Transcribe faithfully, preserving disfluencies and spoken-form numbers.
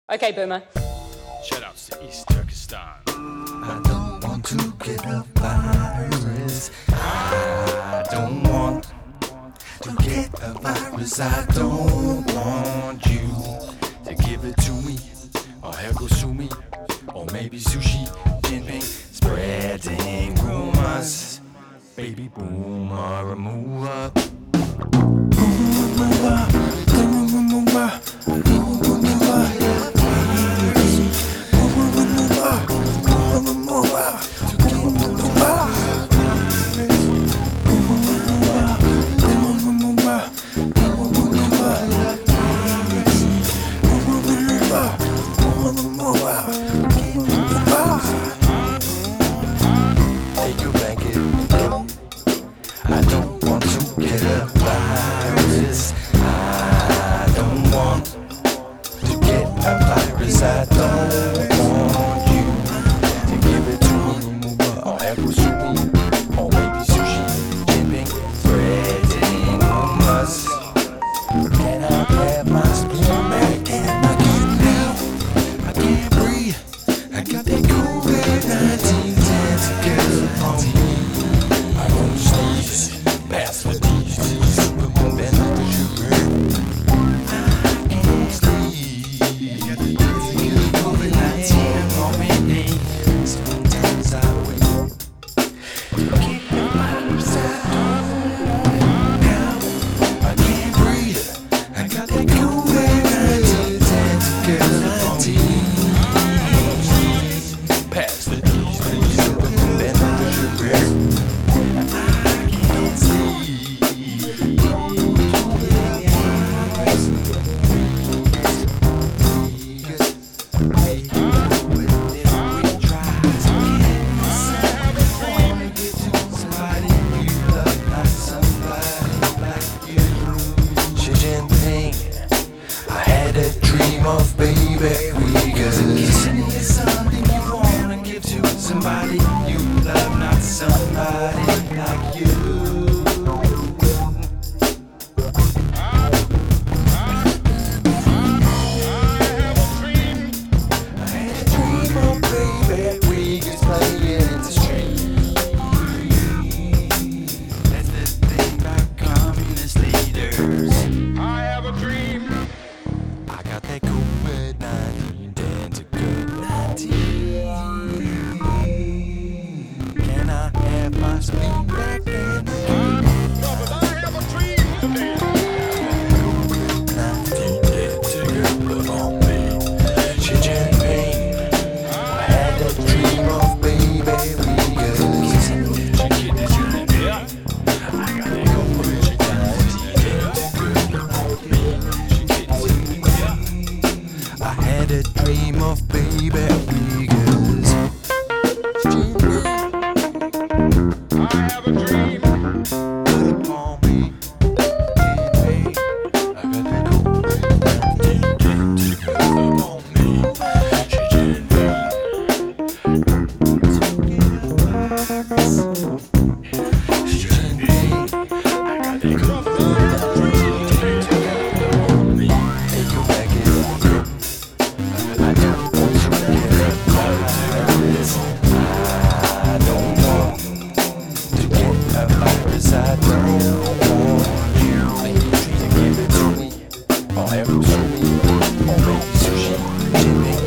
Okay, Boomer. Shoutouts to East Turkestan. I don't want to get a virus. I don't want to get a virus. I don't want you to give it to me, or hell go sue me, or maybe Sushi Jinping spreading rumors. Baby boomer, move up. Move up, move up, move up. Take your blanket and go. I don't want to get a virus. I don't want to get a virus. I don't want you to give it to me, or apple sushi, or maybe Sushi Jinping spreading rumors. Can I have my spoon back? Can I get down? I can't breathe. I got that COVID nineteen tentacle on me. I won't sneeze, pass for these. Supermoon bend the sugar. I can't sleep. Got the COVID nineteen on me. Sometimes I wait. Get the virus out. Now I can't breathe. I got that COVID nineteen tentacle on me. Pass the keys, please. Bend the sugar. I can't sleep. Xi Jinping, I had a dream of baby we kissing is something you wanna give to somebody you love, not somebody like you. I had a dream of baby we could play in the street. That's the thing about communist leaders. I have a dream. I got that COVID nineteen tentacle nineteen. Can I have my spleen back in the game? No, but I have a dream today. COVID nineteen tentacle on me. Xi Jinping, I had a dream of baby we could Yeah. I got that COVID nineteen tentacle on me. I had a dream of baby we could. I have a dream. Upon me, baby. I got that COVID nineteen tentacle on me. Xi Jinping, Xi Jinping, I got that COVID nineteen tentacle on me. Take your back in. I don't want to get a virus. I don't want to get a virus. I don't want you to give it to me, or ever to me, or maybe Sushi Jinping